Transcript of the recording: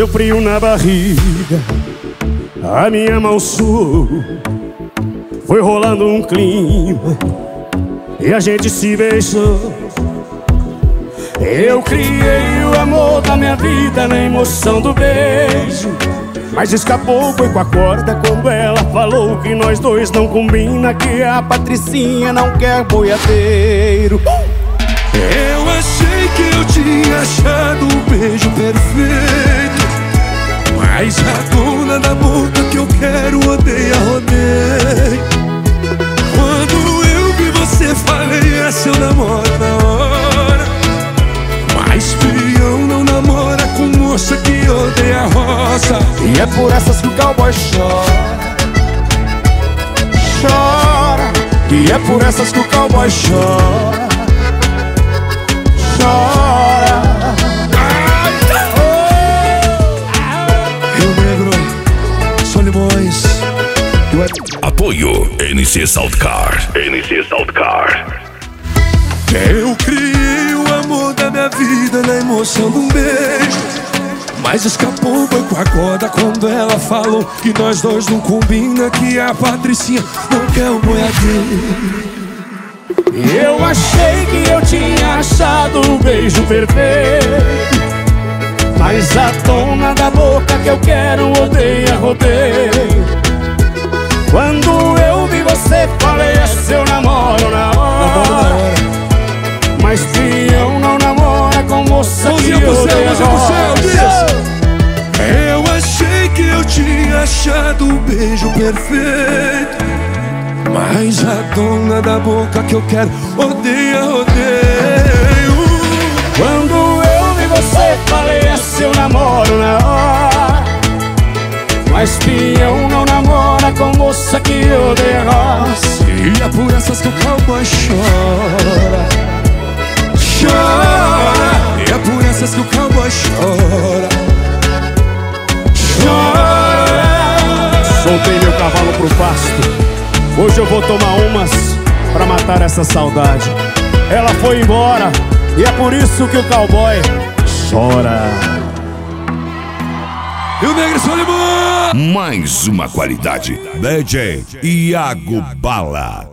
deu frio na barriga, a minha mão suou, foi rolando um clima e a gente se beijou. Eu criei o amor da minha vida na emoção do beijo, mas escapou, foi com a corda quando ela falou que nós dois não combina, que a Patricinha não quer boiadeiro. Eu achei que eu tinha achado o beijo perfeito, mas a dona da boca que eu quero odeia, rodeio. Quando eu vi você falei, essa eu namoro na hora, mas peão não namora com moça que odeia roça. E é por essas que o cowboy chora, chora. E é por essas que o cowboy chora, chora. Rio Negro, Solimões. Apoio NC Saltcar. NC Saltcar. Eu criei o amor da minha vida na emoção de um beijo, mas escapou, foi com a corda quando ela falou que nós dois não combina, que a Patricinha não quer o boiadeiro. Eu achei que eu tinha achado o beijo perfeito, mas a dona da boca que eu quero odeia, rodeio. Quando eu vi você falei, é seu namoro na hora, mas peão não namora com moça que odeia roça. Eu achei que eu tinha achado o beijo perfeito, mas a dona da boca que eu quero odeia, rodeio. Quando eu vi você falei, é seu namoro na hora, mas peão não namora com moça que odeia roça. E é por essas que o cowboy chora, chora. E é por essas que o cowboy chora, chora. Soltei meu cavalo pro pasto, hoje eu vou tomar umas pra matar essa saudade. Ela foi embora e é por isso que o cowboy chora. Rio Negro, Solimões. Mais uma qualidade. DJ Iago Bala.